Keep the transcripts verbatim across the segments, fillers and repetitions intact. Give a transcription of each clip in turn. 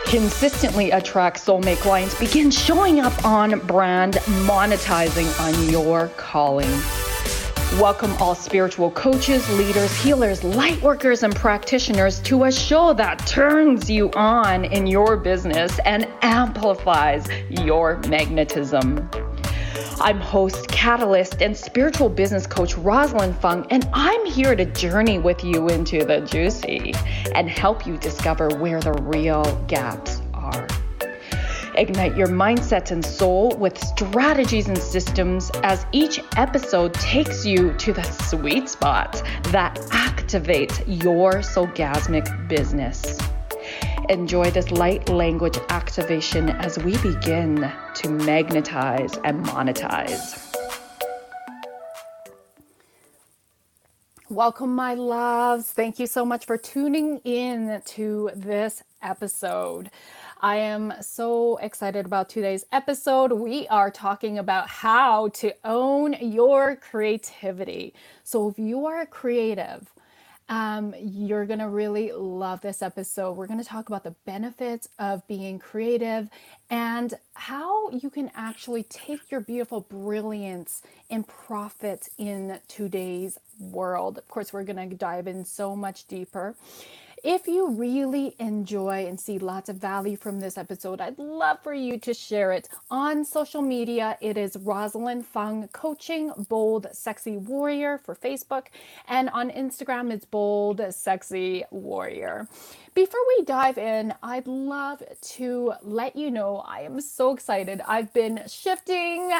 Consistently attract soulmate clients. Begin showing up on brand, monetizing on your calling. Welcome all spiritual coaches, leaders, healers, light workers, and practitioners to a show that turns you on in your business and amplifies your magnetism. I'm host, catalyst, and spiritual business coach Rosalind Fung, and I'm here to journey with you into the juicy and help you discover where the real gaps are. Ignite your mindset and soul with strategies and systems as each episode takes you to the sweet spots that activate your soulgasmic business. Enjoy this light language activation as we begin to magnetize and monetize. Welcome, my loves. Thank you so much for tuning in to this episode. I am so excited about today's episode. We are talking about how to own your creativity. So if you are a creative, Um, you're going to really love this episode. We're going to talk about the benefits of being creative and how you can actually take your beautiful brilliance and profit in today's world. Of course, we're going to dive in so much deeper. If you really enjoy and see lots of value from this episode, I'd love for you to share it on social media. It is Rosalind Fung Coaching, Bold Sexy Warrior for Facebook. And on Instagram, it's Bold Sexy Warrior. Before we dive in, I'd love to let you know I am so excited. I've been shifting,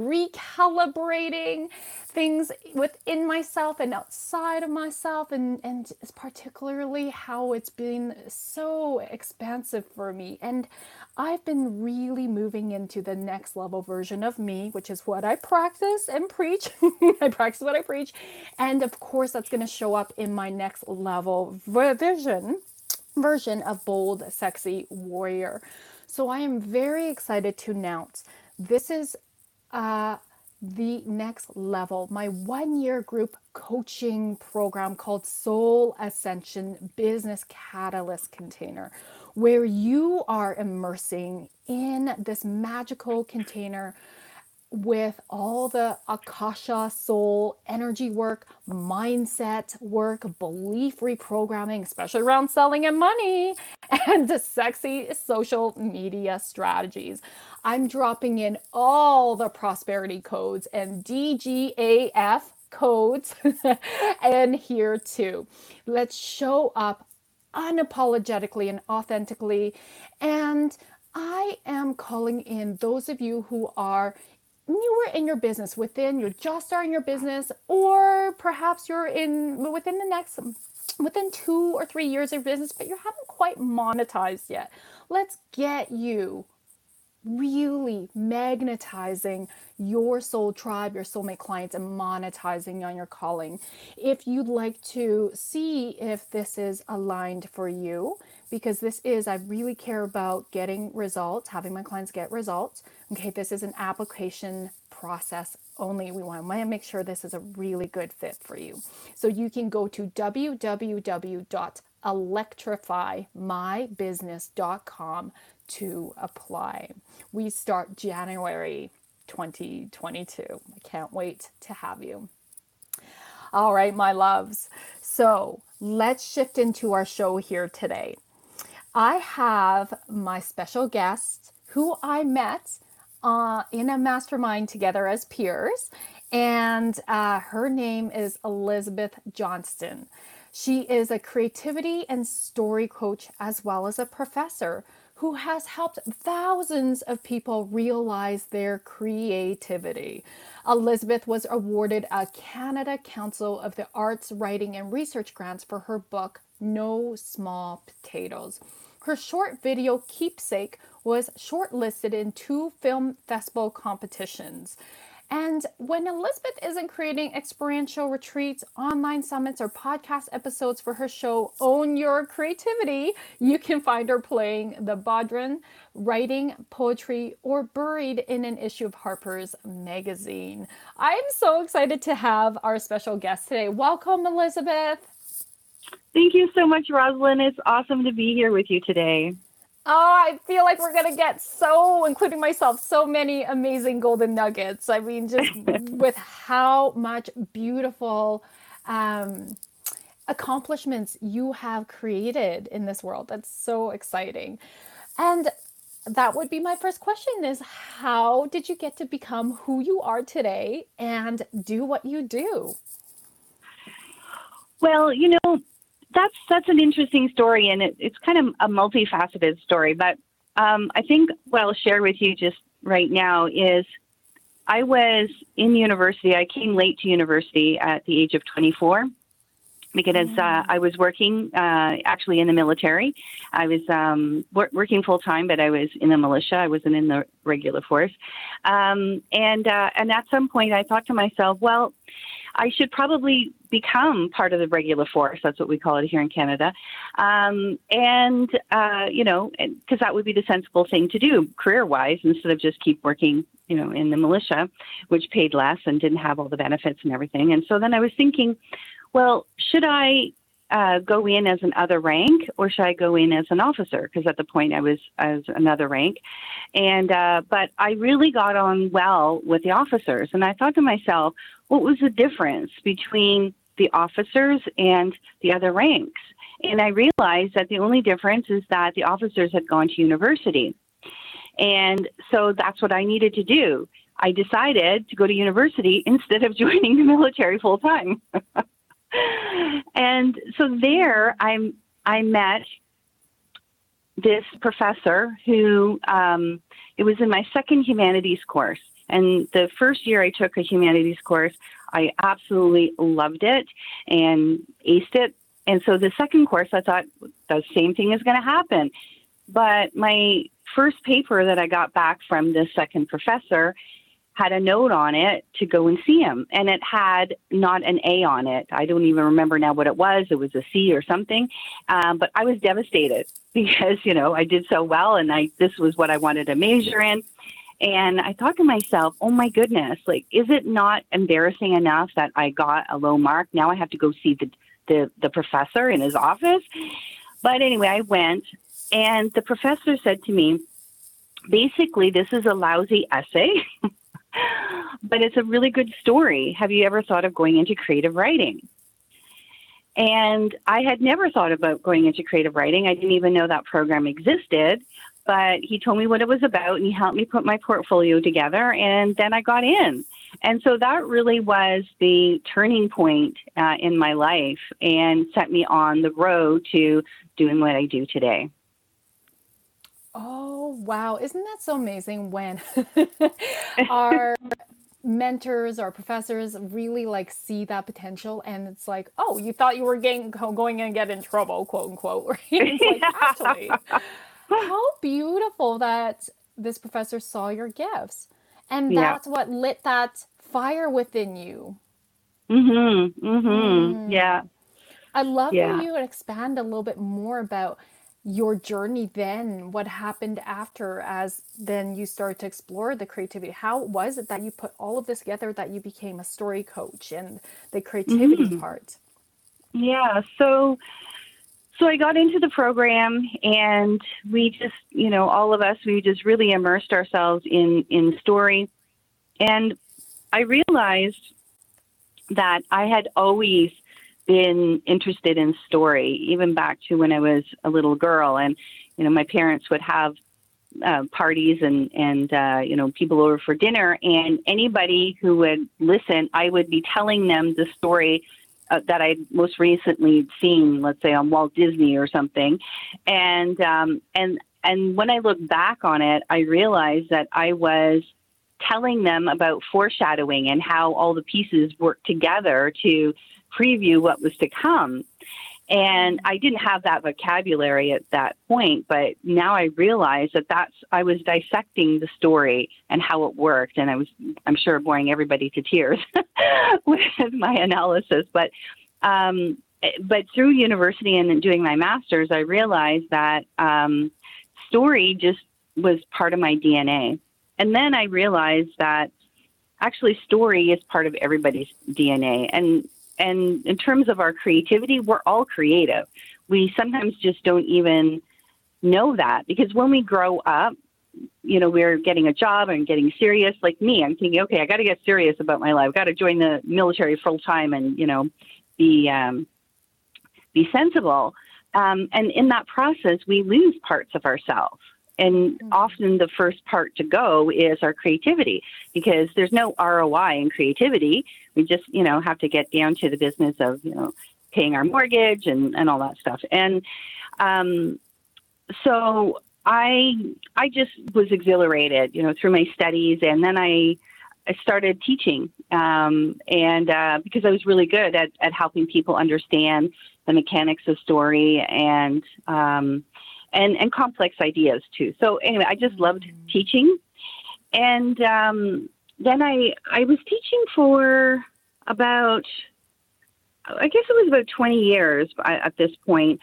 recalibrating things within myself and outside of myself, and, and particularly how it's been so expansive for me. And I've been really moving into the next level version of me, which is what I practice and preach. I practice what I preach. And of course, that's going to show up in my next level vision. version of Bold Sexy Warrior. So I am very excited to announce this is uh, the next level, my one-year group coaching program called Soul Ascension Business Catalyst Container, where you are immersing in this magical container with all the Akasha soul energy work, mindset work, belief reprogramming, especially around selling and money, and the sexy social media strategies. I'm dropping in all the prosperity codes and D G A F codes and here too. Let's show up unapologetically and authentically. And I am calling in those of you who are newer in your business, within, you're just starting your business, or perhaps you're in within the next, within two or three years of business, but you haven't quite monetized yet. Let's get you really magnetizing your soul tribe, your soulmate clients, and monetizing on your calling. If you'd like to see if this is aligned for you, because this is, I really care about getting results, having my clients get results. Okay, this is an application process only. We want to make sure this is a really good fit for you. So you can go to w w w dot electrify my business dot com to apply. We start January twenty twenty-two. I can't wait to have you. All right, my loves. So let's shift into our show here today. I have my special guest who I met uh, in a mastermind together as peers, and uh, her name is Elizabeth Johnston. She is a creativity and story coach as well as a professor who has helped thousands of people realize their creativity. Elizabeth was awarded a Canada Council of the Arts Writing and Research grants for her book, No Small Potatoes. Her short video, Keepsake, was shortlisted in two film festival competitions. And when Elizabeth isn't creating experiential retreats, online summits, or podcast episodes for her show, Own Your Creativity, you can find her playing the Bodhran, writing poetry, or buried in an issue of Harper's Magazine. I'm so excited to have our special guest today. Welcome, Elizabeth. Thank you so much, Rosalind. It's awesome to be here with you today. Oh, I feel like we're going to get so, including myself, so many amazing golden nuggets. I mean, just with how much beautiful um, accomplishments you have created in this world. That's so exciting. And that would be my first question is how did you get to become who you are today and do what you do? Well, you know, that's that's an interesting story, and it, it's kind of a multifaceted story. But um, I think what I'll share with you just right now is I was in university. I came late to university at the age of twenty-four because uh, I was working uh, actually in the military. I was um, wor- working full time, but I was in the militia. I wasn't in the regular force. Um, and uh, and at some point, I thought to myself, well, I should probably become part of the regular force. That's what we call it here in Canada. Um, and, uh, you know, because that would be the sensible thing to do career-wise instead of just keep working, you know, in the militia, which paid less and didn't have all the benefits and everything. And so then I was thinking, well, should I uh, go in as an other rank or should I go in as an officer? Because at the point I was as another rank. And uh, but I really got on well with the officers. And I thought to myself, what was the difference between the officers and the other ranks? And I realized that the only difference is that the officers had gone to university. And so that's what I needed to do. I decided to go to university instead of joining the military full time. And so there I I met this professor who, um, it was in my second humanities course. And the first year I took a humanities course, I absolutely loved it and aced it. And so the second course, I thought the same thing is going to happen. But my first paper that I got back from the second professor had a note on it to go and see him. And it had not an A on it. I don't even remember now what it was. It was a C or something. Um, but I was devastated because, you know, I did so well and I this was what I wanted to major in. And I thought to myself, oh my goodness, like, is it not embarrassing enough that I got a low mark? Now I have to go see the, the, the professor in his office. But anyway, I went and the professor said to me, basically, this is a lousy essay, but it's a really good story. Have you ever thought of going into creative writing? And I had never thought about going into creative writing. I didn't even know that program existed. But he told me what it was about and he helped me put my portfolio together and then I got in. And so that really was the turning point uh, in my life and set me on the road to doing what I do today. Oh, wow. Isn't that so amazing when our mentors or professors really like see that potential and it's like, oh, you thought you were getting, going to get in trouble, quote unquote. Right? It's like, actually, how beautiful that this professor saw your gifts. And Yeah. that's what lit that fire within you. Mm-hmm. Mm-hmm. Mm. Yeah. I love for Yeah. you to expand a little bit more about your journey then, what happened after as then you started to explore the creativity. How was it that you put all of this together, that you became a story coach and the creativity Mm-hmm. part? Yeah. So So I got into the program and we just, you know, all of us, we just really immersed ourselves in, in story. And I realized that I had always been interested in story, even back to when I was a little girl. And, you know, my parents would have uh, parties and, and uh, you know, people over for dinner. And anybody who would listen, I would be telling them the story uh, that I'd most recently seen, let's say on Walt Disney or something. And, um, and, and when I look back on it, I realized that I was telling them about foreshadowing and how all the pieces work together to preview what was to come. And I didn't have that vocabulary at that point, but now I realize that that's, I was dissecting the story and how it worked. And I was, I'm sure, boring everybody to tears with my analysis. But, um, but through university and doing my master's, I realized that um, story just was part of my D N A. And then I realized that actually story is part of everybody's D N A. And And in terms of our creativity, we're all creative. We sometimes just don't even know that, because when we grow up, you know, we're getting a job and getting serious. Like me, I'm thinking, okay, I got to get serious about my life. Got to join the military full time and, you know, be, um, be sensible. Um, and in that process, we lose parts of ourselves. And mm-hmm. often the first part to go is our creativity, because there's no R O I in creativity. We just, you know, have to get down to the business of, you know, paying our mortgage and, and all that stuff. And um, so I I just was exhilarated, you know, through my studies. And then I I started teaching, um, and uh, because I was really good at, at helping people understand the mechanics of story and um, and and complex ideas too. So anyway, I just loved teaching, and um, then I I was teaching for about, I guess it was about twenty years at this point.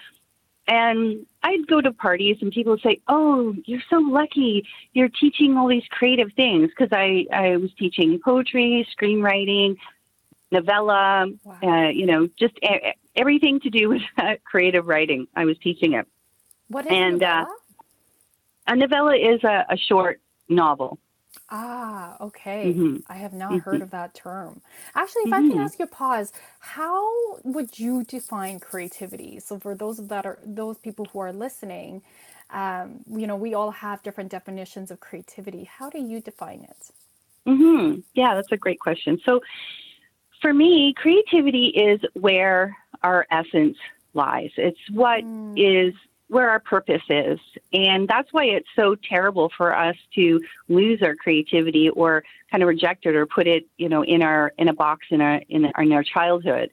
And I'd go to parties and people would say, "Oh, you're so lucky. You're teaching all these creative things." Because I, I was teaching poetry, screenwriting, novella, wow. uh, you know, just a- everything to do with uh, creative writing. I was teaching it. What is and, a novella? Uh, a novella is a, a short novel. Ah, okay. Mm-hmm. I have not Mm-hmm. heard of that term. Actually, if Mm-hmm. I can ask you a pause, how would you define creativity? So for those that are those people who are listening, um, you know, we all have different definitions of creativity. How do you define it? Mm-hmm. Yeah, that's a great question. So for me, creativity is where our essence lies. It's what mm. is where our purpose is. And that's why it's so terrible for us to lose our creativity or kind of reject it or put it, you know, in our, in a box in our, in our, in our childhood.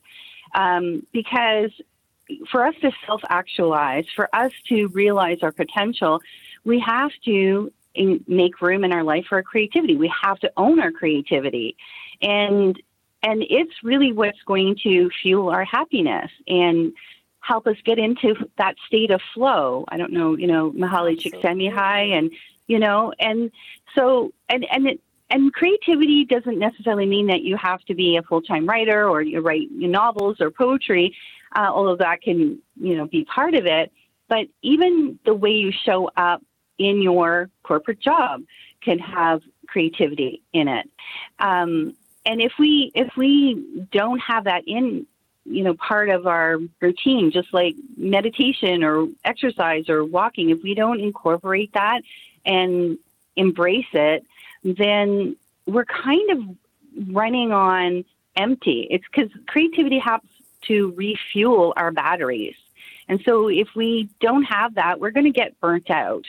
Um, because for us to self-actualize, for us to realize our potential, we have to in, make room in our life for our creativity. We have to own our creativity. And, and it's really what's going to fuel our happiness and help us get into that state of flow. I don't know, you know, Mihaly Csikszentmihalyi, and, you know, and so, and, and it, and creativity doesn't necessarily mean that you have to be a full-time writer or you write novels or poetry, uh, although that can, you know, be part of it. But even the way you show up in your corporate job can have creativity in it. Um, and if we, if we don't have that in, you know, part of our routine, just like meditation or exercise or walking, if we don't incorporate that and embrace it, then we're kind of running on empty. It's because creativity helps to refuel our batteries. And so if we don't have that, we're going to get burnt out.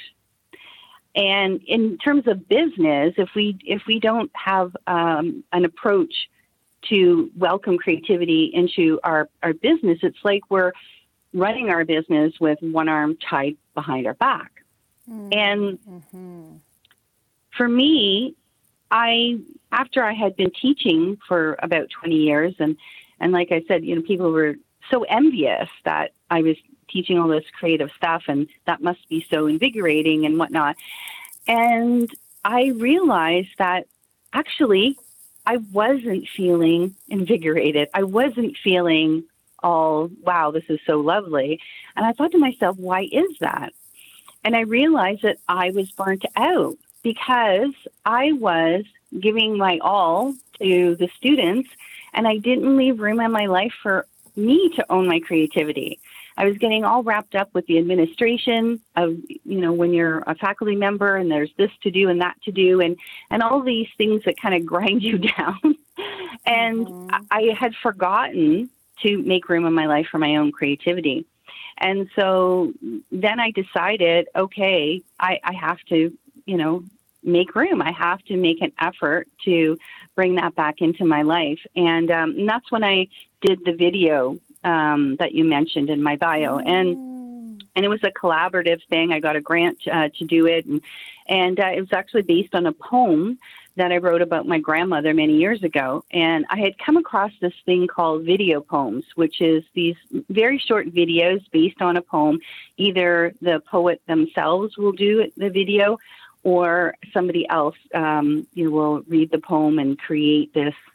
And in terms of business, if we if we don't have um, an approach to welcome creativity into our, our business, it's like we're running our business with one arm tied behind our back. Mm-hmm. And mm-hmm. for me, I, after I had been teaching for about twenty years, and, and like I said, you know, people were so envious that I was teaching all this creative stuff, and that must be so invigorating and whatnot. And I realized that actually I wasn't feeling invigorated. I wasn't feeling all, wow, this is so lovely. And I thought to myself, why is that? And I realized that I was burnt out because I was giving my all to the students, and I didn't leave room in my life for me to own my creativity. I was getting all wrapped up with the administration of, you know, when you're a faculty member and there's this to do and that to do and, and all these things that kind of grind you down. And mm-hmm. I had forgotten to make room in my life for my own creativity. And so then I decided, okay, I, I have to, you know, make room. I have to make an effort to bring that back into my life. And, um, and that's when I did the video um, that you mentioned in my bio. And and it was a collaborative thing. I got a grant uh, to do it. And, and uh, it was actually based on a poem that I wrote about my grandmother many years ago. And I had come across this thing called video poems, which is these very short videos based on a poem. Either the poet themselves will do the video, or somebody else, um, you know, will read the poem and create this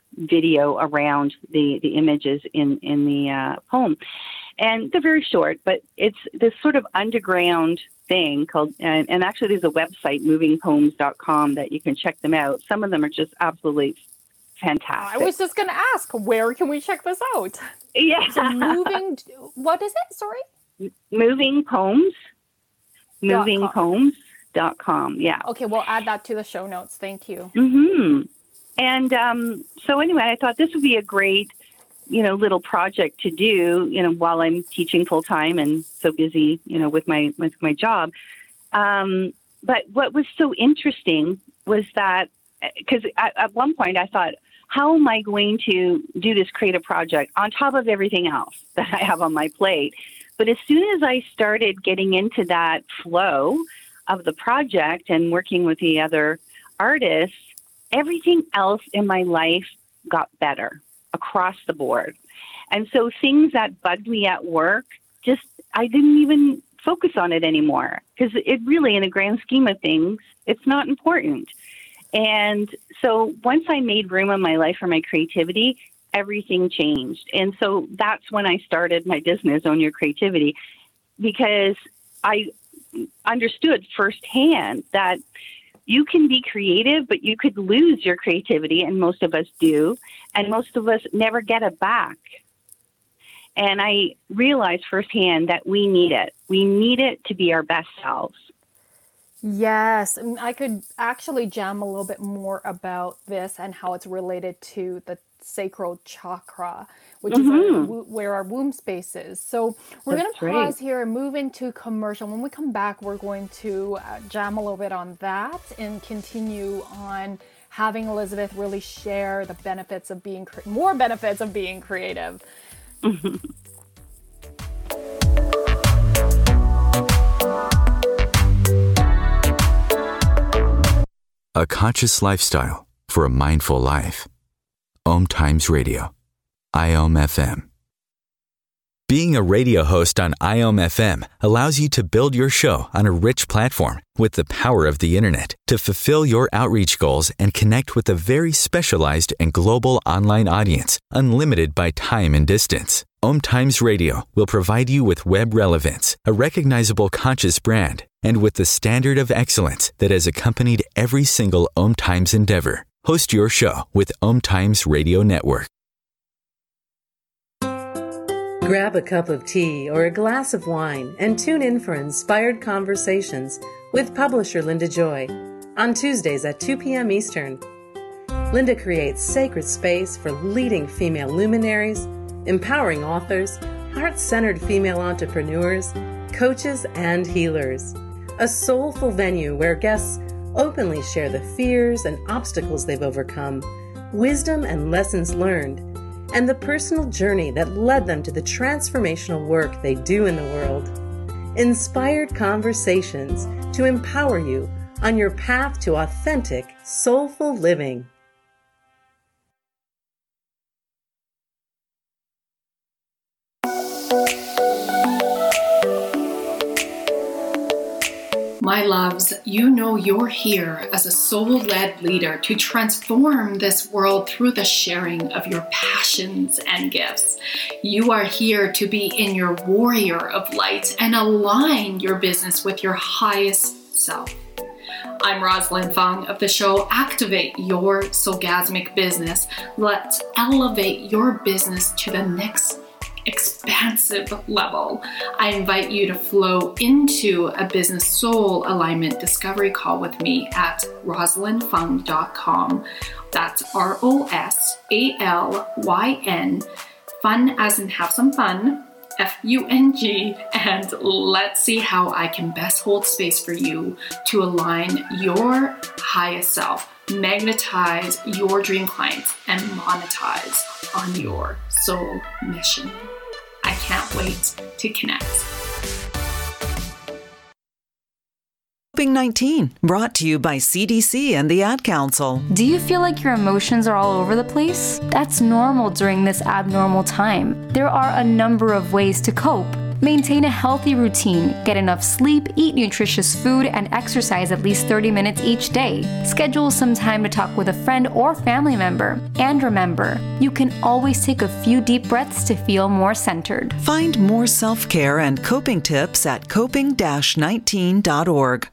video around the, the images in, in the uh, poem. And they're very short, but it's this sort of underground thing called, and, and actually there's a website, moving poems dot com, that you can check them out. Some of them are just absolutely fantastic. I was just going to ask, where can we check this out? Yeah. So moving, what is it? Sorry? Moving Poems. moving poems dot com. Yeah. Okay, we'll add that to the show notes. Thank you. Mm-hmm. And um, so anyway, I thought this would be a great, you know, little project to do, you know, while I'm teaching full time and so busy, you know, with my with my job. Um, but what was so interesting was that, because at, at one point I thought, how am I going to do this creative project on top of everything else that I have on my plate? But as soon as I started getting into that flow of the project and working with the other artists, everything else in my life got better across the board. And so things that bugged me at work, just, I didn't even focus on it anymore, because it really, in the grand scheme of things, it's not important. And so once I made room in my life for my creativity, everything changed. And so that's when I started my business, Own Your Creativity, because I understood firsthand that you can be creative, but you could lose your creativity, and most of us do, and most of us never get it back. And I realized firsthand that we need it. We need it to be our best selves. Yes, and I could actually jam a little bit more about this and how it's related to the sacral chakra, which mm-hmm. is our, where our womb space is. So we're going to pause right. here and move into commercial. When we come back, we're going to uh, jam a little bit on that and continue on having Elizabeth really share the benefits of being, cre- more benefits of being creative. Mm-hmm. A conscious lifestyle for a mindful life. Om Times Radio, I O M F M. Being a radio host on I O M F M allows you to build your show on a rich platform with the power of the internet to fulfill your outreach goals and connect with a very specialized and global online audience, unlimited by time and distance. Om Times Radio will provide you with web relevance, a recognizable conscious brand, and with the standard of excellence that has accompanied every single Om Times endeavor. Host your show with Om Times Radio Network. Grab a cup of tea or a glass of wine and tune in for Inspired Conversations with publisher Linda Joy on Tuesdays at two p.m. Eastern. Linda creates sacred space for leading female luminaries, empowering authors, heart-centered female entrepreneurs, coaches, and healers. A soulful venue where guests openly share the fears and obstacles they've overcome, wisdom and lessons learned, and the personal journey that led them to the transformational work they do in the world. Inspired Conversations to empower you on your path to authentic, soulful living. My loves, you know you're here as a soul-led leader to transform this world through the sharing of your passions and gifts. You are here to be in your warrior of light and align your business with your highest self. I'm Rosalind Fung of the show Activate Your Soulgasmic Business. Let's elevate your business to the next expansive level. I invite you to flow into a business soul alignment discovery call with me at rosalind fung dot com. That's R O S A L Y N, fun as in have some fun, F U N G, and let's see how I can best hold space for you to align your highest self, magnetize your dream clients, and monetize on your soul mission. I can't wait to connect. Coping nineteen, brought to you by C D C and the Ad Council. Do you feel like your emotions are all over the place? That's normal during this abnormal time. There are a number of ways to cope. Maintain a healthy routine, get enough sleep, eat nutritious food, and exercise at least thirty minutes each day. Schedule some time to talk with a friend or family member. And remember, you can always take a few deep breaths to feel more centered. Find more self-care and coping tips at coping dash nineteen dot org.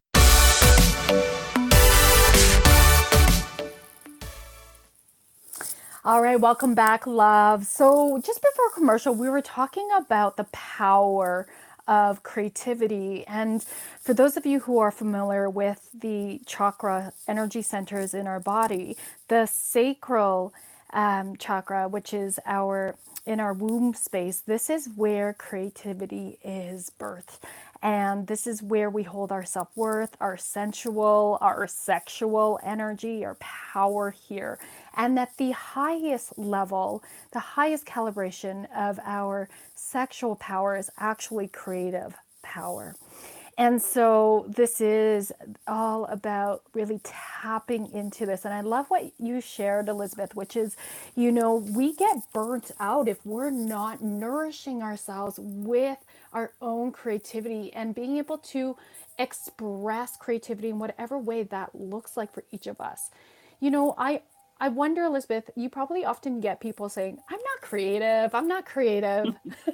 All right, welcome back, love. So just before commercial, we were talking about the power of creativity. And for those of you who are familiar with the chakra energy centers in our body, the sacral um, chakra, which is our in our womb space, this is where creativity is birthed. And this is where we hold our self-worth, our sensual, our sexual energy, our power here. And at the highest level, the highest calibration of our sexual power is actually creative power. And so this is all about really tapping into this. And I love what you shared, Elizabeth, which is, you know, we get burnt out if we're not nourishing ourselves with our own creativity and being able to express creativity in whatever way that looks like for each of us. You know, I I wonder, Elizabeth, you probably often get people saying, I'm not creative, I'm not creative.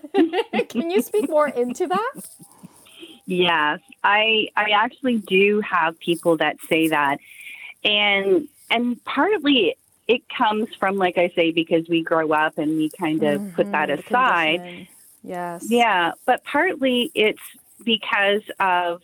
Can you speak more into that? Yes, I I actually do have people that say that. And and partly it comes from, like I say, because we grow up and we kind of mm-hmm, put that aside. Yes. Yeah, but partly it's because of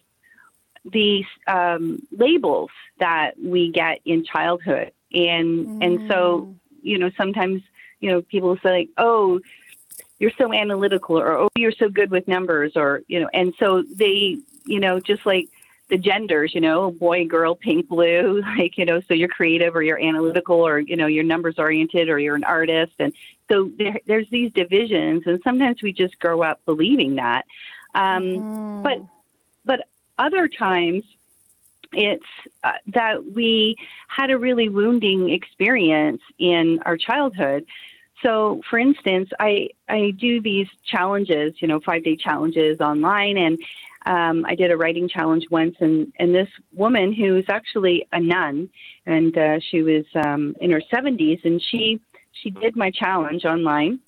the um, labels that we get in childhood. And mm. and so, you know, sometimes, you know, people say, like, oh, you're so analytical, or, oh, you're so good with numbers, or, you know, and so they, you know, just like the genders, you know, boy, girl, pink, blue, like, you know, so you're creative or you're analytical, or, you know, you're numbers oriented, or you're an artist. And so there, there's these divisions, and sometimes we just grow up believing that. Um, mm. But, but other times, it's uh, that we had a really wounding experience in our childhood. So, for instance, I, I do these challenges, you know, five-day challenges online, and um, I did a writing challenge once, and, and this woman who's actually a nun, and uh, she was um, in her seventies, and she she did my challenge online,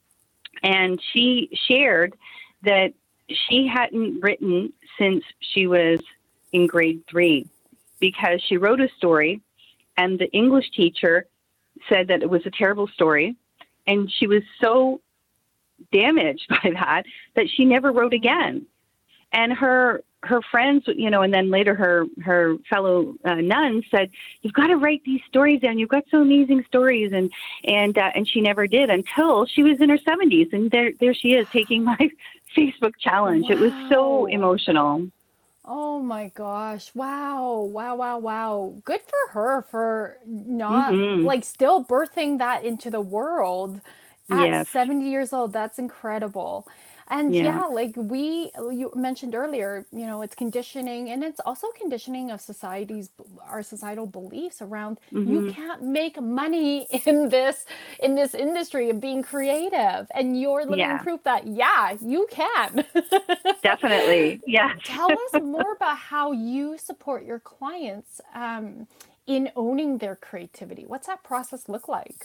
and she shared that she hadn't written since she was in grade three, because she wrote a story and the English teacher said that it was a terrible story, and she was so damaged by that that she never wrote again. And her her friends, you know, and then later her her fellow uh, nuns said, "You've got to write these stories down. You've got so amazing stories," and and uh, and she never did until she was in her seventies, and there there she is taking my Facebook challenge. Wow. It was so emotional. Oh my gosh. Wow. Wow, wow, wow. Good for her for not mm-hmm. like still birthing that into the world at yes. seventy years old. That's incredible. And yeah. yeah, like we, you mentioned earlier, you know, it's conditioning, and it's also conditioning of society's, our societal beliefs around mm-hmm. you can't make money in this, in this industry of being creative. And you're living yeah. proof that, yeah, you can. Definitely. Yeah. Tell us more about how you support your clients um, in owning their creativity. What's that process look like?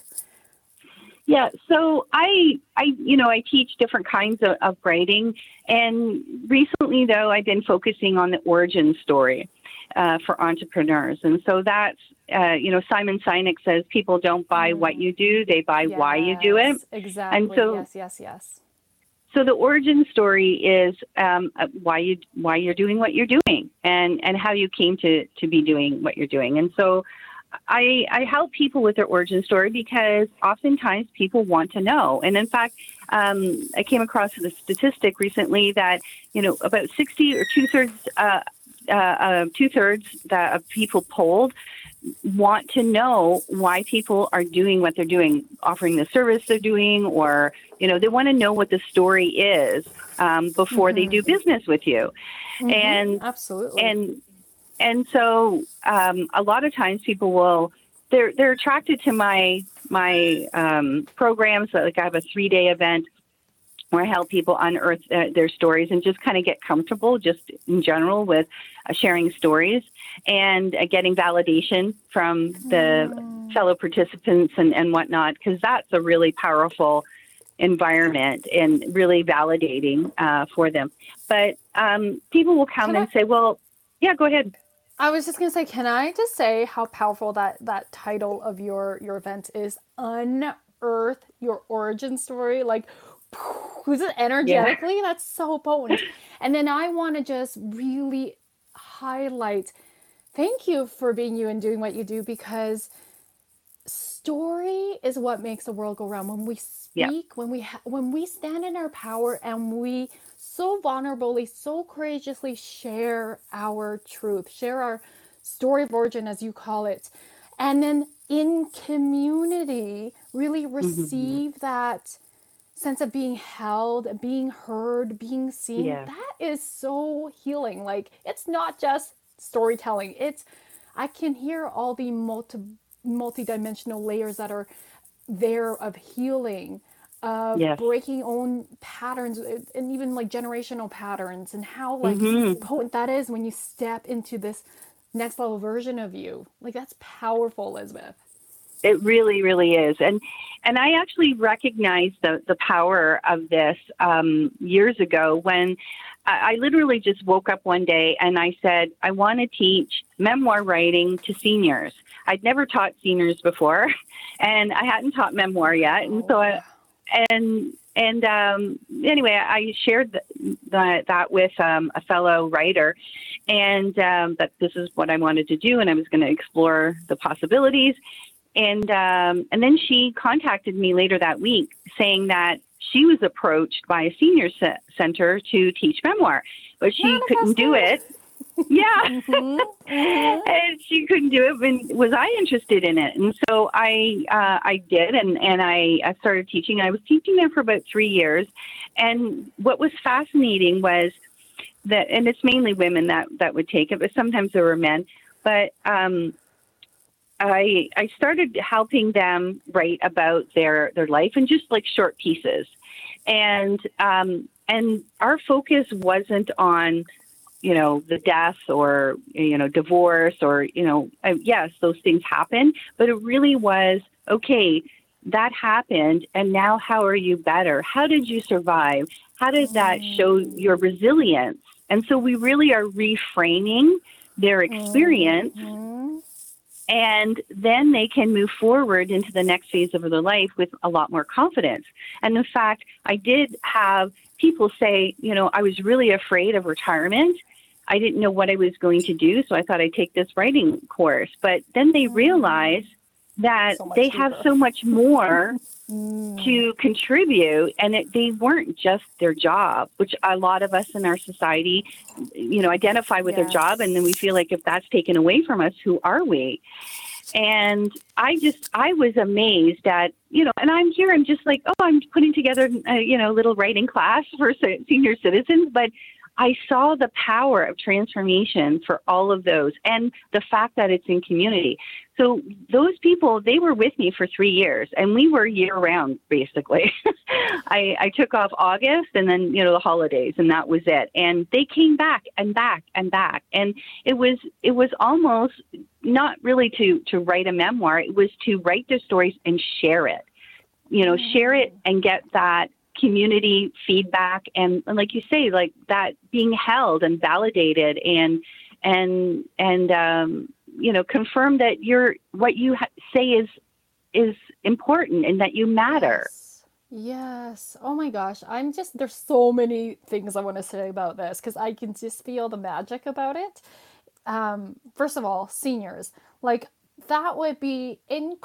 Yeah, so I, I, you know, I teach different kinds of, of writing, and recently, though, I've been focusing on the origin story uh, for entrepreneurs, and so that's, uh, you know, Simon Sinek says people don't buy mm. what you do; they buy yes, why you do it. Exactly. And so, yes, yes, yes. So the origin story is um, why you why you're doing what you're doing, and and how you came to to be doing what you're doing, and so. I, I help people with their origin story because oftentimes people want to know. And in fact, um, I came across the statistic recently that, you know, about sixty or two thirds, uh, uh, uh, two thirds that of people polled want to know why people are doing what they're doing, offering the service they're doing, or, you know, they want to know what the story is um, before mm-hmm. they do business with you. Mm-hmm. And absolutely. And And so um, a lot of times people will, they're they're attracted to my my um, programs. Like I have a three-day event where I help people unearth uh, their stories and just kind of get comfortable just in general with uh, sharing stories and uh, getting validation from the Mm. fellow participants and, and whatnot, because that's a really powerful environment and really validating uh, for them. But um, people will come Can and I- say, well, yeah, go ahead. I was just gonna say, can I just say how powerful that that title of your your event is? Unearth your origin story. Like, who's it energetically? That's so potent. And then I want to just really highlight. Thank you for being you and doing what you do, because story is what makes the world go round. When we Yeah. speak, when we ha- when we stand in our power and we so vulnerably, so courageously share our truth, share our story of origin, as you call it, and then in community really receive that sense of being held, being heard, being seen. Yeah. That is so healing. Like, it's not just storytelling. It's I can hear all the multi multi-dimensional layers that are there of healing, of Yes. breaking own patterns, and even like generational patterns, and how like Mhm. potent that is when you step into this next level version of you. Like, that's powerful, Elizabeth. It really, really is. And and I actually recognized the, the power of this um, years ago when I, I literally just woke up one day and I said, I want to teach memoir writing to seniors. I'd never taught seniors before, and I hadn't taught memoir yet. And so I, and and um, anyway, I shared th- that, that with um, a fellow writer, and um, that this is what I wanted to do, and I was going to explore the possibilities. And um, and then she contacted me later that week saying that she was approached by a senior c- center to teach memoir, but she couldn't do it. Yeah. Mm-hmm. Mm-hmm. And she couldn't do it. And was I interested in it? And so I uh, I did, and, and I, I started teaching. I was teaching there for about three years. And what was fascinating was that, and it's mainly women that, that would take it, but sometimes there were men. But um, I I started helping them write about their, their life and just like short pieces. And um, and our focus wasn't on, you know, the death or, you know, divorce or, you know, uh, yes, those things happen, but it really was, okay, that happened. And now how are you better? How did you survive? How did that show your resilience? And so we really are reframing their experience, Mm-hmm. and then they can move forward into the next phase of their life with a lot more confidence. And in fact, I did have people say, you know, I was really afraid of retirement. I didn't know what I was going to do, so I thought I'd take this writing course. But then they realized that So much they have deeper. so much more Mm. to contribute, and it, they weren't just their job, which a lot of us in our society, you know, identify with their Yes. job, and then we feel like if that's taken away from us, who are we? And I just, I was amazed at, you know, and I'm here, I'm just like, oh, I'm putting together, a, you know, little writing class for se- senior citizens, but I saw the power of transformation for all of those, and the fact that it's in community. So those people, they were with me for three years, and we were year round, basically. I, I took off August and then, you know, the holidays, and that was it. And they came back and back and back. And it was, it was almost not really to, to write a memoir. It was to write their stories and share it, you know, share it and get that community feedback. And, and like you say, like that being held and validated and, and, and, um, you know, confirm that you're, what you ha- say is, is important and that you matter. Yes. Yes. Oh my gosh. I'm just, there's so many things I want to say about this because I can just feel the magic about it. Um, first of all, seniors, like that would be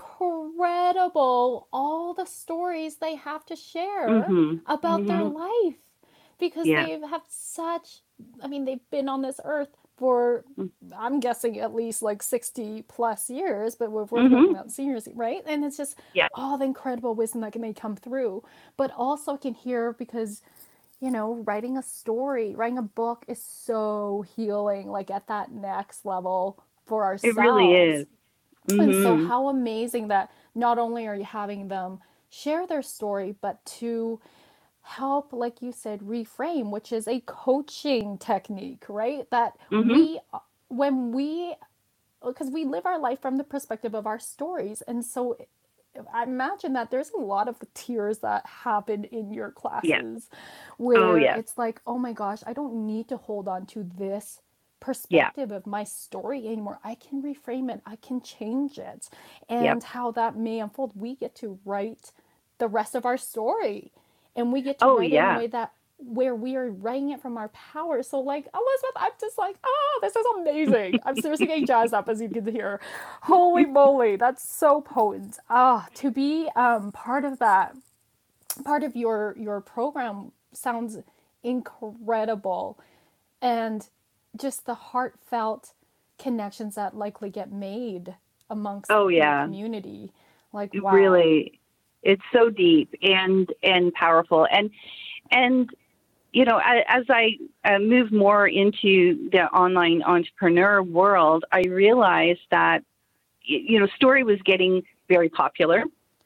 incredible. All the stories they have to share Mhm. about their Mhm. life because Yeah. they have such, I mean, they've been on this earth for, I'm guessing at least like sixty plus years, but we're, we're Mhm. talking about seniors, right? And it's just Yeah. all the incredible wisdom that may come through, but also can hear because, you know, writing a story, writing a book is so healing, like at that next level for ourselves. It really is. And so Mhm. how amazing that not only are you having them share their story, but to help, like you said, reframe, which is a coaching technique, right? That Mm-hmm. we, when we, because we live our life from the perspective of our stories. And so I imagine that there's a lot of tears that happen in your Yeah. classes Oh, where yeah. it's like, oh my gosh, I don't need to hold on to this Yeah. perspective of my story anymore. I can reframe it. I can change it. Yep. And how that may unfold. We get to write the rest of our story, and we get to Oh, write it in a yeah. way that where we are writing it from our power. So like, Elizabeth, I'm just like, oh, this is amazing. I'm seriously getting jazzed up, as you can hear. Holy moly, that's so potent. Ah, to be um part of that, part of your your program sounds incredible. And just the heartfelt connections that likely get made amongst Oh, your yeah. community. Like, It wow. Really, it's so deep and and powerful. And and you know, a- as I uh, move more into the online entrepreneur world, I realized that y- you know, story was getting very popular.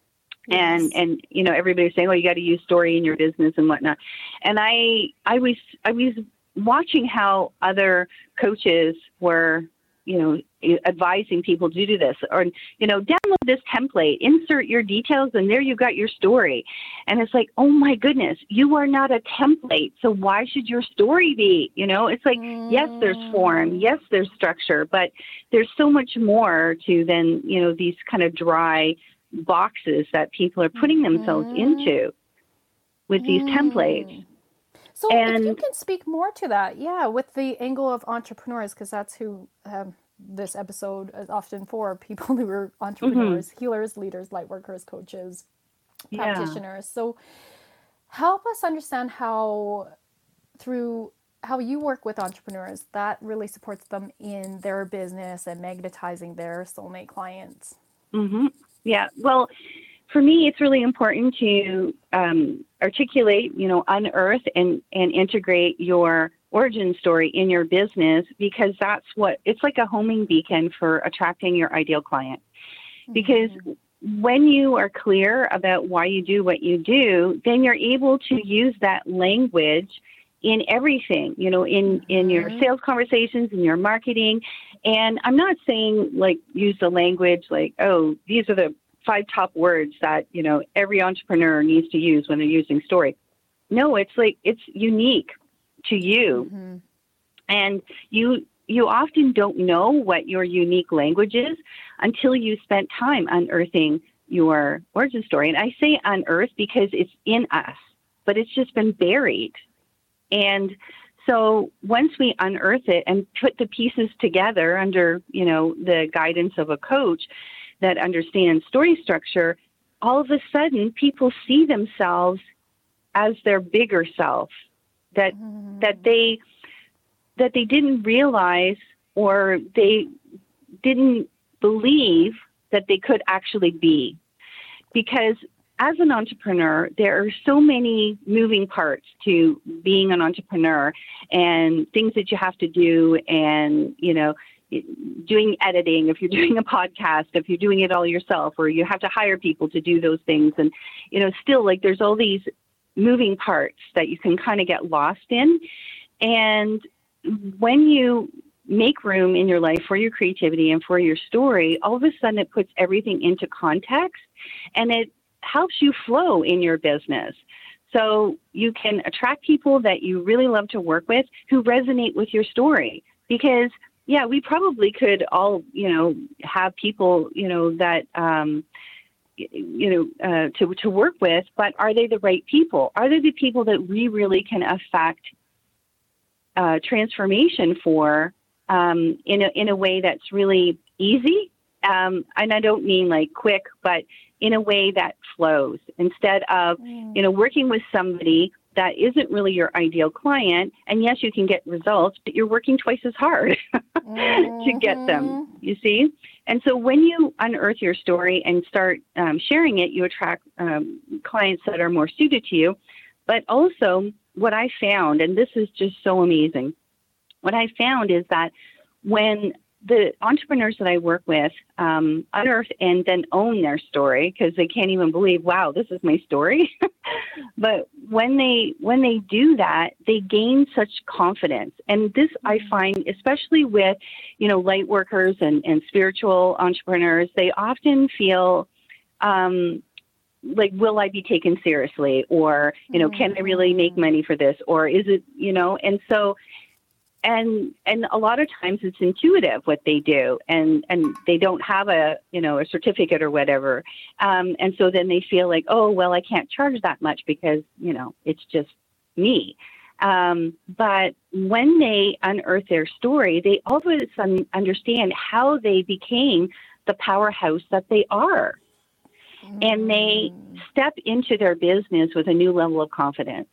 And, Yes. and, you know, everybody's saying, oh, you got to use story in your business and whatnot. And I, I was, I was watching how other coaches were, you know, advising people to do this, or, you know, download this template, insert your details, and there you've got your story. And it's like, oh my goodness, you are not a template. So why should your story be? You know, it's like, yes, there's form, yes, there's structure, but there's so much more to than, you know, these kind of dry boxes that people are putting themselves into with these templates. So if you And can speak more to that, yeah, with the angle of entrepreneurs, because that's who um, this episode is often for, people who are entrepreneurs, healers, leaders, light workers, coaches, yeah, practitioners. So help us understand how, through how you work with entrepreneurs, that really supports them in their business and magnetizing their soulmate clients. hmm yeah. Well, for me, it's really important to um, articulate, you know, unearth and, and integrate your origin story in your business, because that's what, it's like a homing beacon for attracting your ideal client. Because when you are clear about why you do what you do, then you're able to use that language in everything, you know, in, in your sales conversations, in your marketing. And I'm not saying like use the language like, oh, these are the five top words that, you know, every entrepreneur needs to use when they're using story. No, it's like, it's unique to you. Mm-hmm. And you, you often don't know what your unique language is until you spent time unearthing your origin story. And I say unearth because it's in us, but it's just been buried. And so once we unearth it and put the pieces together under, you know, the guidance of a coach that understands story structure, all of a sudden people see themselves as their bigger self, that mm. that they that they didn't realize, or they didn't believe that they could actually be. Because as an entrepreneur, there are so many moving parts to being an entrepreneur, and things that you have to do, and, you know, doing editing, if you're doing a podcast, if you're doing it all yourself, or you have to hire people to do those things. And, you know, still, like, there's all these moving parts that you can kind of get lost in. And when you make room in your life for your creativity and for your story, all of a sudden it puts everything into context, and it helps you flow in your business. So you can attract people that you really love to work with who resonate with your story. Because, yeah, we probably could all, you know, have people, you know, that, um, you know, uh, to, to work with, but are they the right people? Are they the people that we really can affect uh, transformation for um, in a, in a way that's really easy? Um, and I don't mean like quick, but in a way that flows, instead of, mm. you know, working with somebody that isn't really your ideal client. And yes, you can get results, but you're working twice as hard mm-hmm. to get them, you see? And so when you unearth your story and start um, sharing it, you attract um, clients that are more suited to you. But also what I found, and this is just so amazing, what I found is that when the entrepreneurs that I work with um, unearth and then own their story because they can't even believe, wow, this is my story. But when they when they do that, they gain such confidence. And this I find, especially with, you know, light workers and, and spiritual entrepreneurs, they often feel um, like, will I be taken seriously? Or, you know, can I really make money for this? Or is it, you know, and so And and a lot of times it's intuitive what they do, and, and they don't have a you know a certificate or whatever, um, and so then they feel like, oh well, I can't charge that much because you know it's just me. Um, but when they unearth their story, they all of a sudden understand how they became the powerhouse that they are, mm. and they step into their business with a new level of confidence.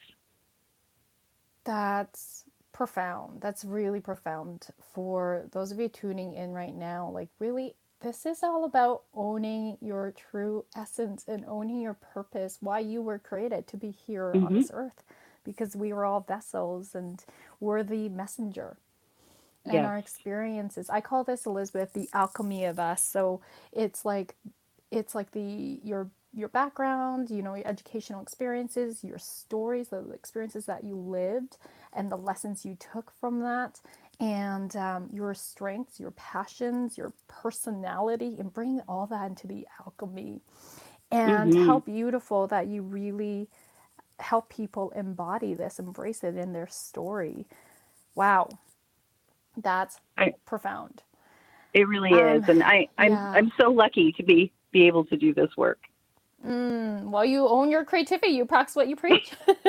That's profound. That's really profound for those of you tuning in right now. Like, really, this is all about owning your true essence and owning your purpose, why you were created to be here mm-hmm. on this earth, because we are all vessels and we're the messenger. And yes. our experiences, I call this, Elizabeth, the alchemy of us. So it's like it's like the your your background, you know, your educational experiences, your stories, the experiences that you lived, and the lessons you took from that, and um, your strengths, your passions, your personality, and bring all that into the alchemy. And mm-hmm. how beautiful that you really help people embody this, embrace it in their story. Wow. That's I, profound. It really um, is. And I, I'm, yeah. I'm so lucky to be, be able to do this work. Mm, well, you own your creativity. You practice what you preach.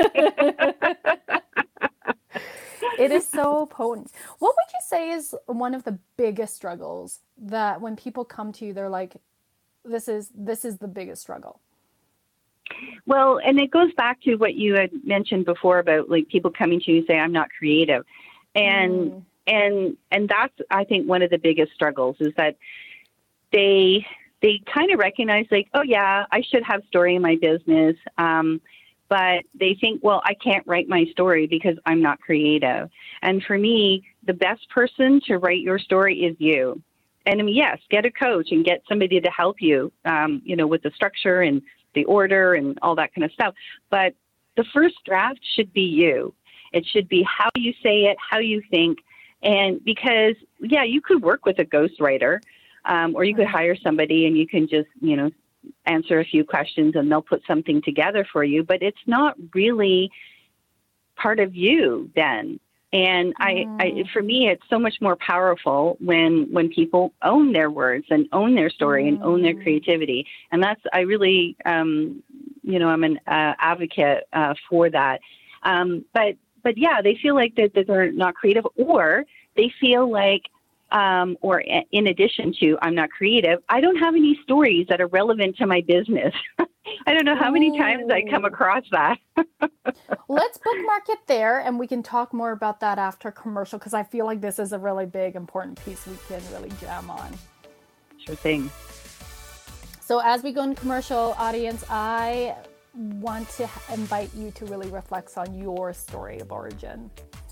It is so potent. What would you say is one of the biggest struggles that when people come to you, they're like, this is, this is the biggest struggle? Well, and it goes back to what you had mentioned before about like people coming to you and say, I'm not creative. And, mm. and, and that's, I think, one of the biggest struggles is that they, they kind of recognize like, oh yeah, I should have story in my business. Um, but they think, well, I can't write my story because I'm not creative. And for me, the best person to write your story is you. And I mean, yes, get a coach and get somebody to help you, um, you know, with the structure and the order and all that kind of stuff. But the first draft should be you. It should be how you say it, how you think. And because, yeah, you could work with a ghostwriter, um, or you could hire somebody and you can just, you know, answer a few questions and they'll put something together for you. But it's not really part of you then. And I, I, for me, it's so much more powerful when when people own their words and own their story and own their creativity. And that's, I really, um, you know, I'm an uh, advocate uh, for that. Um, but but yeah, they feel like that, that they're not creative, or they feel like, um, or in addition to, I'm not creative, I don't have any stories that are relevant to my business. I don't know how many times I come across that. Let's bookmark it there, and we can talk more about that after commercial, because I feel like this is a really big, important piece we can really jam on. Sure thing. So as we go into commercial, audience, I want to invite you to really reflect on your story of origin.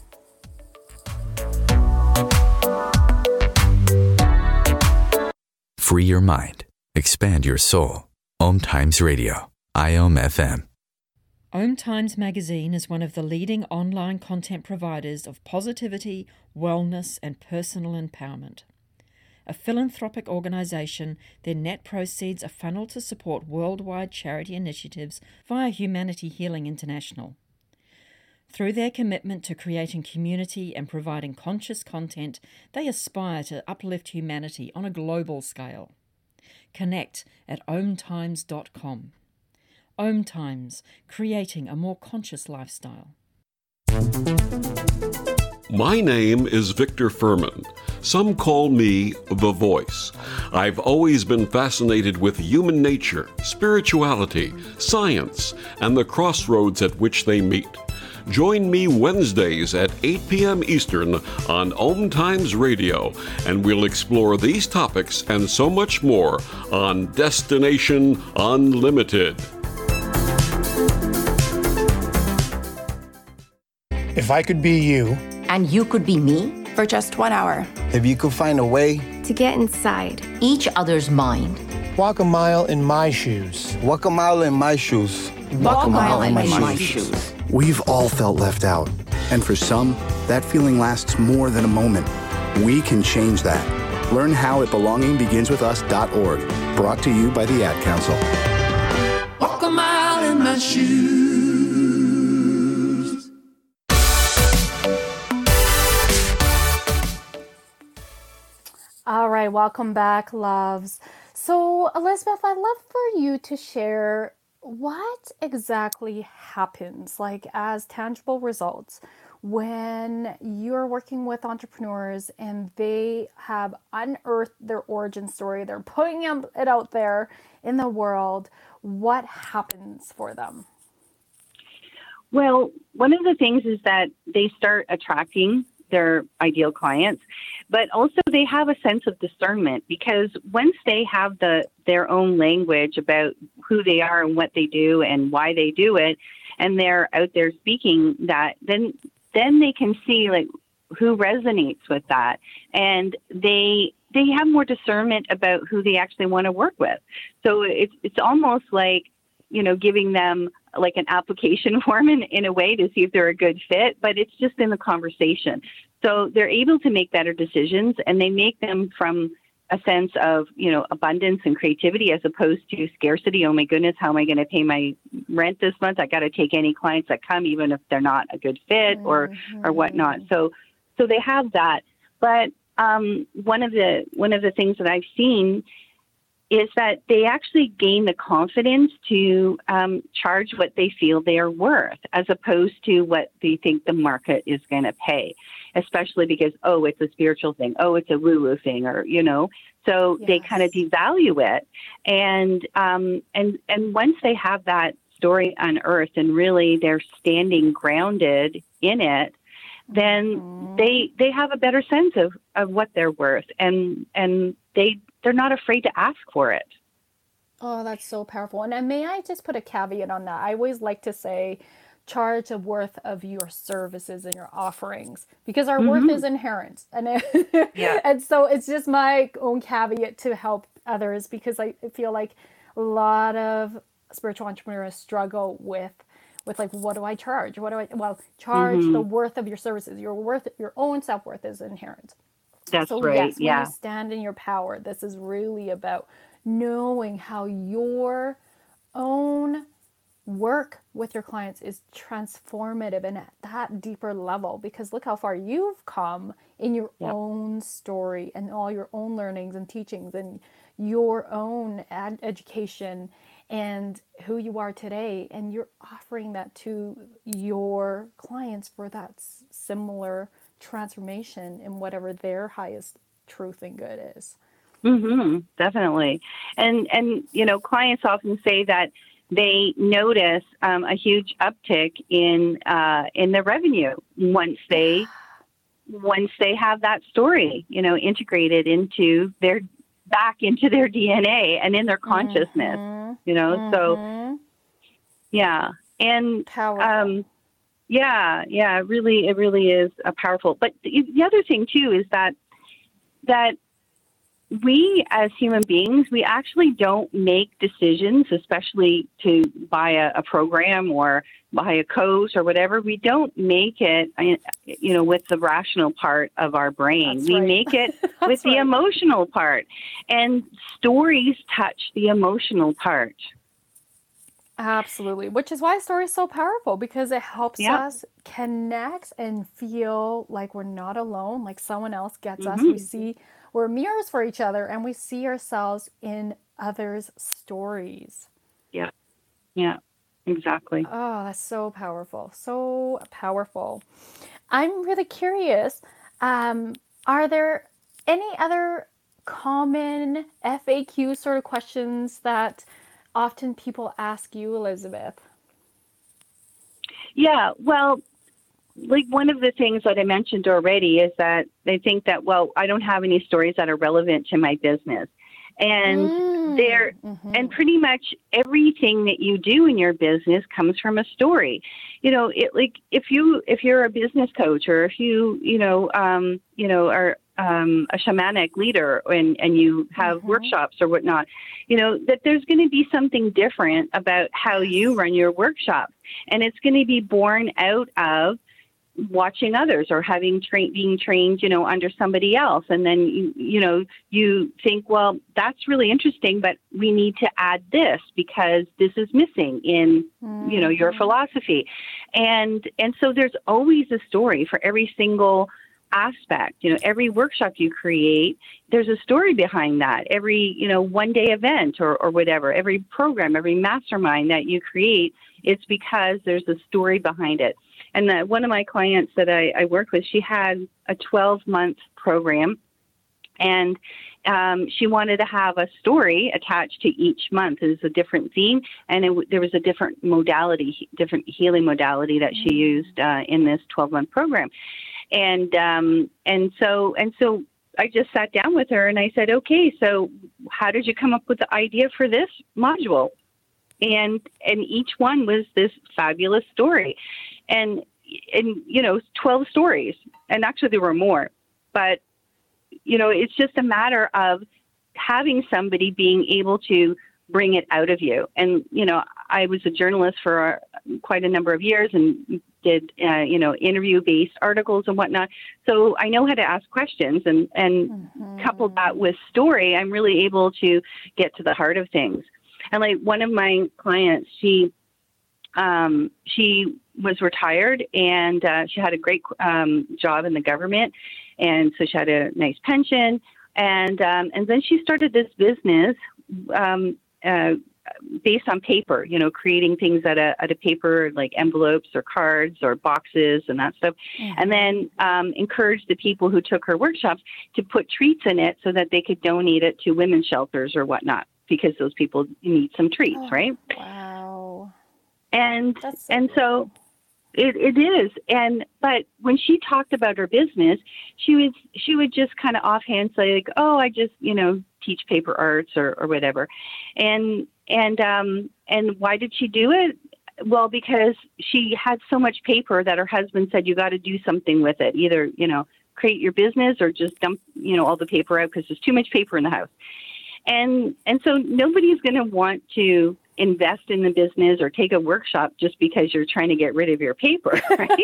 Free your mind. Expand your soul. Om Times Radio. I O M F M. Om Times Magazine is one of the leading online content providers of positivity, wellness, and personal empowerment. A philanthropic organisation, their net proceeds are funneled to support worldwide charity initiatives via Humanity Healing International. Through their commitment to creating community and providing conscious content, they aspire to uplift humanity on a global scale. Connect at om times dot com. Om Times, creating a more conscious lifestyle. My name is Victor Furman. Some call me The Voice. I've always been fascinated with human nature, spirituality, science, and the crossroads at which they meet. Join me Wednesdays at eight p.m. Eastern on Om Times Radio, and we'll explore these topics and so much more on Destination Unlimited. If I could be you, and you could be me, for just one hour. If you could find a way to get inside each other's mind. Walk a mile in my shoes. Walk a mile in my shoes. Walk, Walk a mile, mile in, in my, my shoes. shoes. We've all felt left out. And for some, that feeling lasts more than a moment. We can change that. Learn how at belonging begins with us dot org. Brought to you by the Ad Council. Walk a mile in my shoes. All right, welcome back, loves. So, Elizabeth, I'd love for you to share what exactly happens, like as tangible results, when you're working with entrepreneurs and they have unearthed their origin story, they're putting it out there in the world. What happens for them? Well, one of the things is that they start attracting their ideal clients, but also they have a sense of discernment, because once they have the their own language about who they are and what they do and why they do it, and they're out there speaking that, then then they can see like who resonates with that, and they they have more discernment about who they actually want to work with. So it's it's almost like, you know, giving them like an application form in, in a way to see if they're a good fit, but it's just in the conversation. So they're able to make better decisions, and they make them from a sense of, you know, abundance and creativity as opposed to scarcity. Oh my goodness, how am I going to pay my rent this month? I got to take any clients that come, even if they're not a good fit or, mm-hmm. or whatnot. So, so they have that. But um, one of the, one of the things that I've seen is that they actually gain the confidence to um, charge what they feel they are worth, as opposed to what they think the market is going to pay, especially because, oh, it's a spiritual thing. Oh, it's a woo-woo thing, or, you know, so yes. They kind of devalue it. And, um, and, and once they have that story unearthed and really they're standing grounded in it, then mm-hmm. they, they have a better sense of, of what they're worth, and, and they, they're not afraid to ask for it. Oh, that's so powerful. And may I just put a caveat on that? I always like to say, charge the worth of your services and your offerings, because our mm-hmm. worth is inherent. And, it, yeah. and so it's just my own caveat to help others, because I feel like a lot of spiritual entrepreneurs struggle with, with like, what do I charge? What do I, well, charge mm-hmm. the worth of your services. Your worth, your own self-worth is inherent. That's so right. yes, when yeah. you stand in your power, this is really about knowing how your own work with your clients is transformative and at that deeper level, because look how far you've come in your yep. own story and all your own learnings and teachings and your own ad- education and who you are today. And you're offering that to your clients for that s- similar transformation in whatever their highest truth and good is. Mm-hmm, definitely. And, and, you know, clients often say that they notice um, a huge uptick in, uh, in their revenue once they, once they have that story, you know, integrated into their, back into their D N A and in their consciousness, mm-hmm. you know, mm-hmm. so yeah. And, Powerful. um, Yeah, yeah, it really, it really is a powerful. But the, the other thing too is that that we as human beings, we actually don't make decisions, especially to buy a, a program or buy a coach or whatever. We don't make it, you know, with the rational part of our brain. That's we right. make it with the right. emotional part, and stories touch the emotional part. Absolutely, which is why story is so powerful, because it helps yeah. us connect and feel like we're not alone, like someone else gets mm-hmm. us. We see, we're mirrors for each other, and we see ourselves in others' stories. Yeah, yeah, exactly. Oh, that's so powerful, so powerful. I'm really curious, um, are there any other common F A Q sort of questions that often people ask you, Elizabeth? Yeah, well, like one of the things that I mentioned already is that they think that, well, I don't have any stories that are relevant to my business. And there, Mm-hmm. and pretty much everything that you do in your business comes from a story. You know, it like if you if you're a business coach, or if you you know um, you know are um, a shamanic leader, and and you have Mm-hmm. workshops or whatnot, you know that there's going to be something different about how you run your workshops, and it's going to be born out of watching others, or having trained, being trained, you know, under somebody else. And then, you, you know, you think, well, that's really interesting, but we need to add this because this is missing in, mm-hmm. you know, your philosophy. And, and so there's always a story for every single aspect. You know, every workshop you create, there's a story behind that. Every, you know, one day event or, or whatever, every program, every mastermind that you create, it's because there's a story behind it. And the, one of my clients that I, I worked with, she had a twelve-month program, and um, she wanted to have a story attached to each month. It was a different theme, and it, there was a different modality, different healing modality that she used uh, in this twelve-month program. And um, and so and so I just sat down with her, and I said, okay, so how did you come up with the idea for this module? And and each one was this fabulous story. And, and, you know, twelve stories. And actually there were more. But, you know, it's just a matter of having somebody being able to bring it out of you. And, you know, I was a journalist for quite a number of years and did, uh, you know, interview-based articles and whatnot. So I know how to ask questions, and, and mm-hmm. couple that with story, I'm really able to get to the heart of things. And like one of my clients, she um, she was retired, and uh, she had a great um, job in the government, and so she had a nice pension. And um, and then she started this business um, uh, based on paper, you know, creating things out of, out of paper, like envelopes or cards or boxes and that stuff. Mm-hmm. And then um, encouraged the people who took her workshops to put treats in it so that they could donate it to women's shelters or whatnot, because those people need some treats, oh, right? Wow. And That's so and cool. so it, it is. And but when she talked about her business, she was she would just kind of offhand say like, oh, I just, you know, teach paper arts or, or whatever. And and um and why did she do it? Well, because she had so much paper that her husband said, you got to do something with it. Either, you know, create your business or just dump, you know, all the paper out because there's too much paper in the house. And and so nobody's going to want to invest in the business or take a workshop just because you're trying to get rid of your paper, right?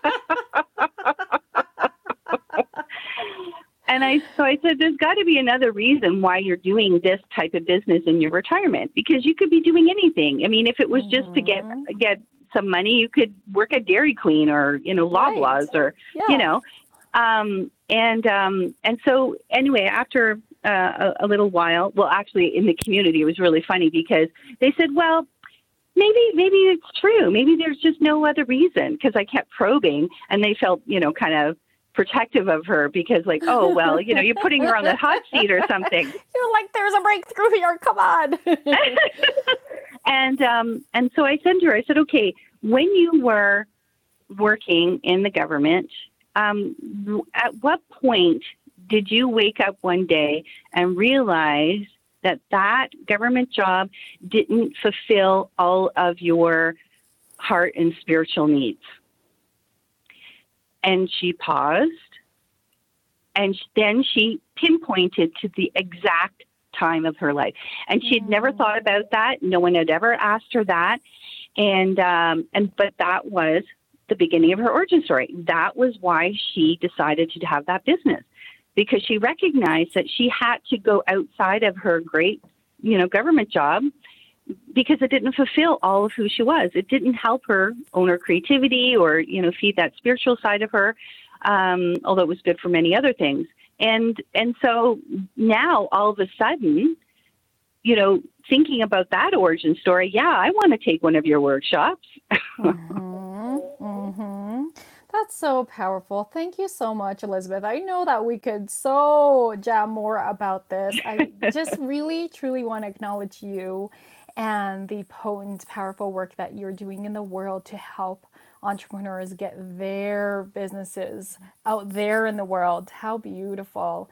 And I so I said, there's got to be another reason why you're doing this type of business in your retirement, because you could be doing anything. I mean, if it was mm-hmm. just to get get some money, you could work at Dairy Queen or, you know, Loblaws right. or, yeah. you know. Um, and um, and so anyway, after uh, a, a little while, well, actually in the community, it was really funny because they said, well, maybe maybe it's true. Maybe there's just no other reason, because I kept probing, and they felt, you know, kind of protective of her because like, oh, well, you know, you're putting her on the hot seat or something. You're like, there's a breakthrough here. Come on. and um, and so I said to her, I said, okay, when you were working in the government, um, at what point did you wake up one day and realize that that government job didn't fulfill all of your heart and spiritual needs? And she paused, and then she pinpointed to the exact time of her life. And she had mm. never thought about that. No one had ever asked her that. And, um, and, but that was the beginning of her origin story. That was why she decided to have that business, because she recognized that she had to go outside of her great, you know, government job, because it didn't fulfill all of who she was. It didn't help her own her creativity or, you know, feed that spiritual side of her, um, although it was good for many other things. And and so now, all of a sudden, you know, thinking about that origin story, yeah, I want to take one of your workshops. mm-hmm, mm-hmm. That's so powerful. Thank you so much, Elizabeth. I know that we could so jam more about this. I just really, truly want to acknowledge you and the potent, powerful work that you're doing in the world to help entrepreneurs get their businesses out there in the world. How beautiful.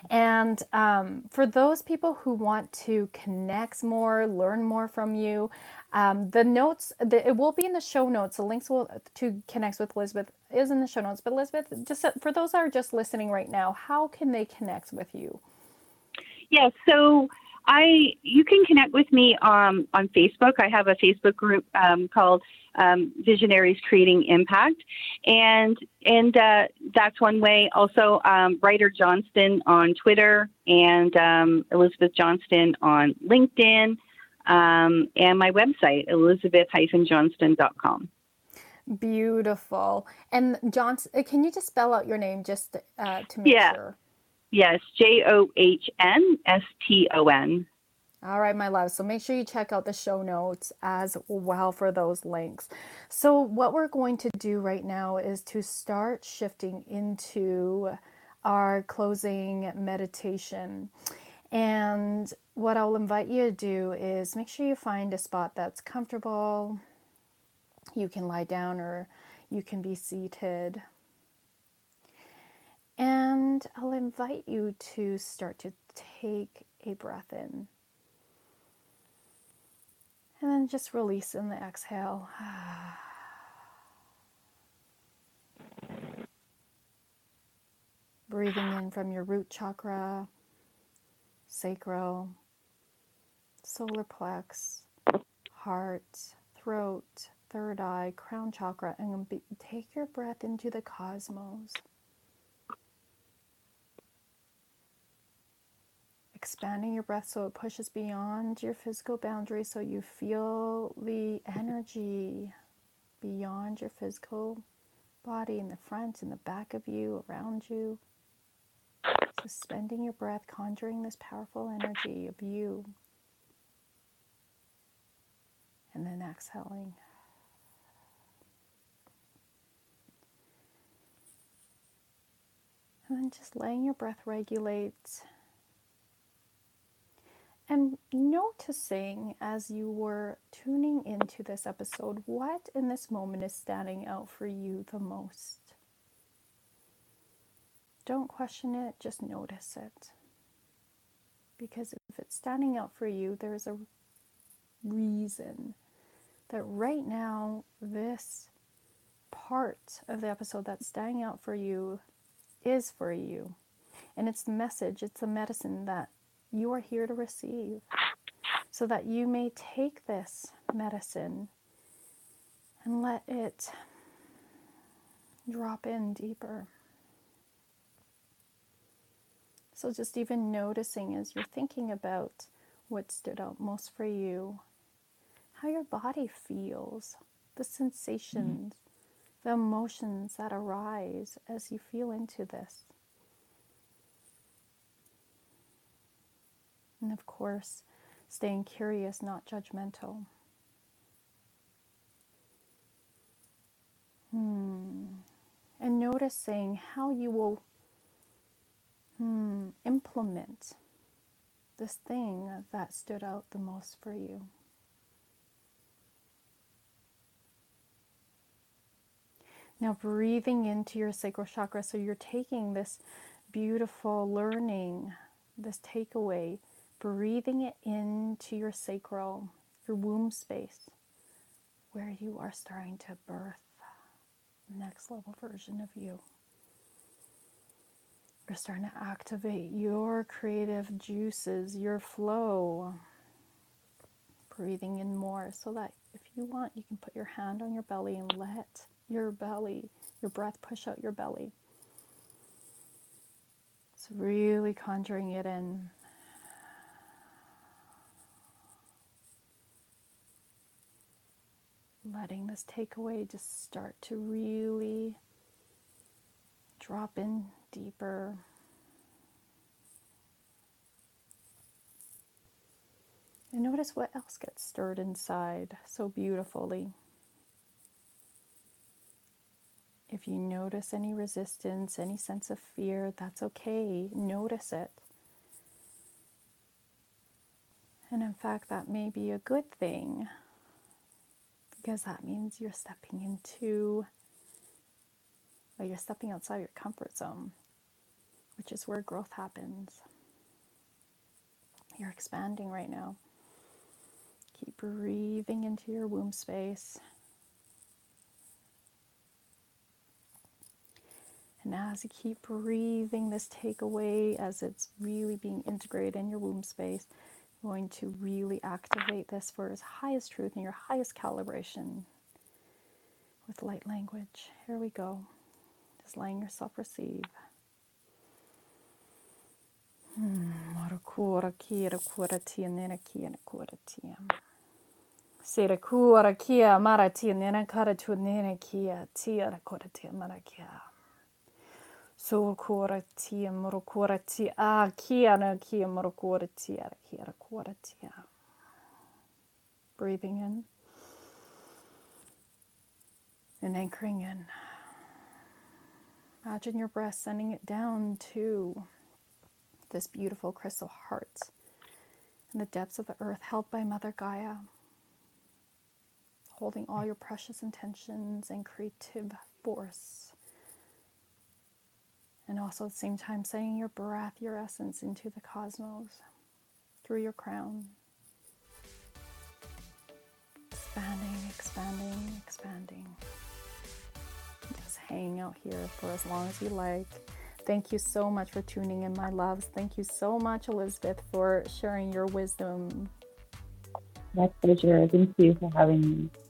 And um, for those people who want to connect more, learn more from you, um, the notes, the, it will be in the show notes. The links will to connect with Elizabeth is in the show notes. But Elizabeth, just for those that are just listening right now, how can they connect with you? Yes, yeah, so I you can connect with me um, on Facebook. I have a Facebook group um, called um, Visionaries Creating Impact, and and uh, that's one way. Also, um, Writer Johnston on Twitter, and um, Elizabeth Johnston on LinkedIn, um, and my website elizabeth dash johnston dot com. Beautiful. And Johnston, can you just spell out your name just uh, to make yeah. sure? Yes, J O H N S T O N. All right, my love. So make sure you check out the show notes as well for those links. So what we're going to do right now is to start shifting into our closing meditation. And what I'll invite you to do is make sure you find a spot that's comfortable. You can lie down or you can be seated. And I'll invite you to start to take a breath in. And then just release in the exhale. Breathing in from your root chakra, sacral, solar plex, heart, throat, third eye, crown chakra, and take your breath into the cosmos. Expanding your breath so it pushes beyond your physical boundaries, so you feel the energy beyond your physical body, in the front, in the back of you, around you. Suspending your breath, conjuring this powerful energy of you. And then exhaling. And then just letting your breath regulate. And noticing as you were tuning into this episode, what in this moment is standing out for you the most? Don't question it, just notice it. Because if it's standing out for you, there's a reason that right now, this part of the episode that's standing out for you is for you. And it's the message, it's the medicine that you are here to receive, so that you may take this medicine and let it drop in deeper. So just even noticing as you're thinking about what stood out most for you, how your body feels, the sensations, the emotions that arise as you feel into this. And of course, staying curious, not judgmental. Hmm. And noticing how you will hmm, implement this thing that stood out the most for you. Now breathing into your sacral chakra, so you're taking this beautiful learning, this takeaway, breathing it into your sacral, your womb space, where you are starting to birth the next level version of you. You're starting to activate your creative juices, your flow. Breathing in more, so that if you want, you can put your hand on your belly and let your belly, your breath push out your belly. It's really conjuring it in. Letting this takeaway just start to really drop in deeper. And notice what else gets stirred inside so beautifully. If you notice any resistance, any sense of fear, that's okay. Notice it. And in fact, that may be a good thing, because that means you're stepping into, or you're stepping outside your comfort zone. which is where growth happens. You're expanding right now. Keep breathing into your womb space. And as you keep breathing this takeaway, as it's really being integrated in your womb space, you're going to really activate this for its highest truth and your highest calibration with light language. Here we go. Just letting yourself receive. Marakura kira kura tia nena kia na kura tia. Sera kura kia mara tia nena kara tu nena kia tia na kura tia mara kia. So kura tia murukura tia ah kia na kia murukura tia kia kura tia. Breathing in and anchoring in. Imagine your breath sending it down to this beautiful crystal heart in the depths of the earth, held by Mother Gaia, holding all your precious intentions and creative force, and also at the same time sending your breath, your essence into the cosmos through your crown, expanding, expanding, expanding. Just hang out here for as long as you like. Thank you so much for tuning in, my loves. Thank you so much, Elizabeth, for sharing your wisdom. My pleasure. Thank you for having me.